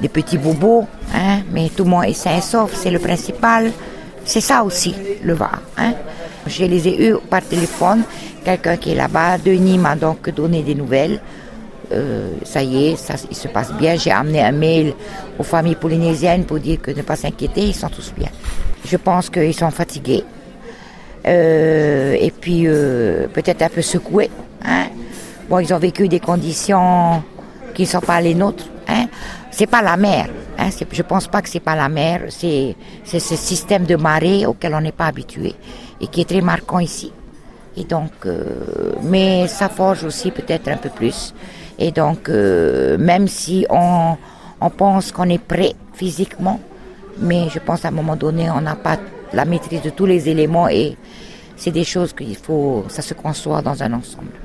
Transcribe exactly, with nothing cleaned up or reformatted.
des petits bobos, hein, mais tout le monde est sain et sauf, c'est le principal. C'est ça aussi, le Var. Hein. Je les ai eus par téléphone, quelqu'un qui est là-bas, Denis m'a donc donné des nouvelles. Euh, ça y est, ça, il se passe bien. J'ai amené un mail aux familles polynésiennes pour dire que ne pas s'inquiéter, ils sont tous bien. Je pense qu'ils sont fatigués euh, et puis euh, peut-être un peu secoués. Hein. Bon, ils ont vécu des conditions qui ne sont pas les nôtres. Hein. C'est pas la mer. Hein. C'est, je pense pas que c'est pas la mer. C'est, c'est ce système de marée auquel on n'est pas habitué et qui est très marquant ici. Et donc, euh, mais ça forge aussi peut-être un peu plus. Et donc, euh, même si on, on pense qu'on est prêt physiquement, mais je pense à un moment donné, on n'a pas la maîtrise de tous les éléments et c'est des choses qu'il faut, ça se conçoit dans un ensemble.